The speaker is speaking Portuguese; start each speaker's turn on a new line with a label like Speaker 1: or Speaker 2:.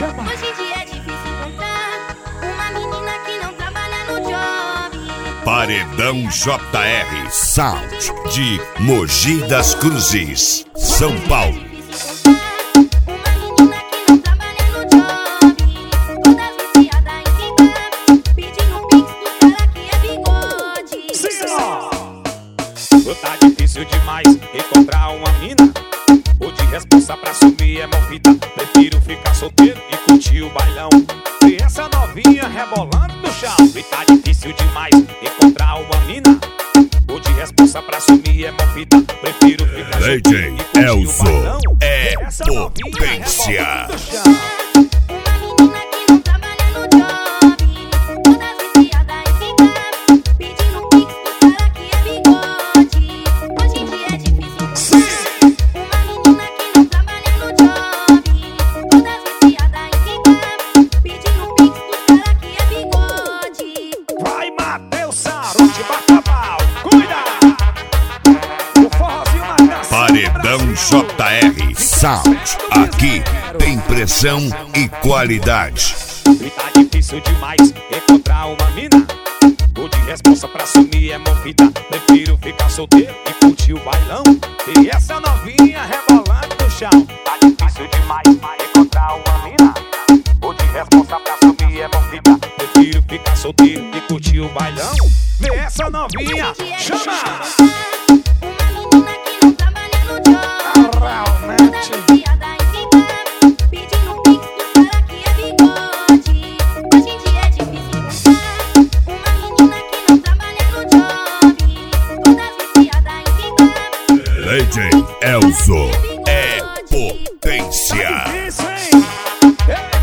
Speaker 1: Chama.
Speaker 2: Hoje em dia é difícil encontrar uma menina que não trabalha no job.
Speaker 3: Paredão JR Sound de Mogi das Cruzes, São Paulo.
Speaker 4: Tá difícil demais encontrar uma mina. O de responsa pra sumir é movida. Prefiro ficar solteiro e curtir o bailão. E essa novinha rebolando no chão. E tá difícil demais encontrar uma mina. O de responsa pra sumir é movida. Prefiro ficar solteiro e curtir o bailão.
Speaker 3: É potência. Paredão JR Sound. Aqui tem pressão e qualidade.
Speaker 4: E tá difícil demais encontrar uma mina. O de responsa pra sumir é movida. Prefiro ficar solteiro e curtir o bailão. E essa novinha rebolando no chão. Tá difícil demais encontrar uma mina. O de responsa pra sumir é movida. Prefiro ficar solteiro e curtir o bailão. Vê essa novinha, chama!
Speaker 3: DJ Elzo é potência.
Speaker 4: Tá difícil, hein?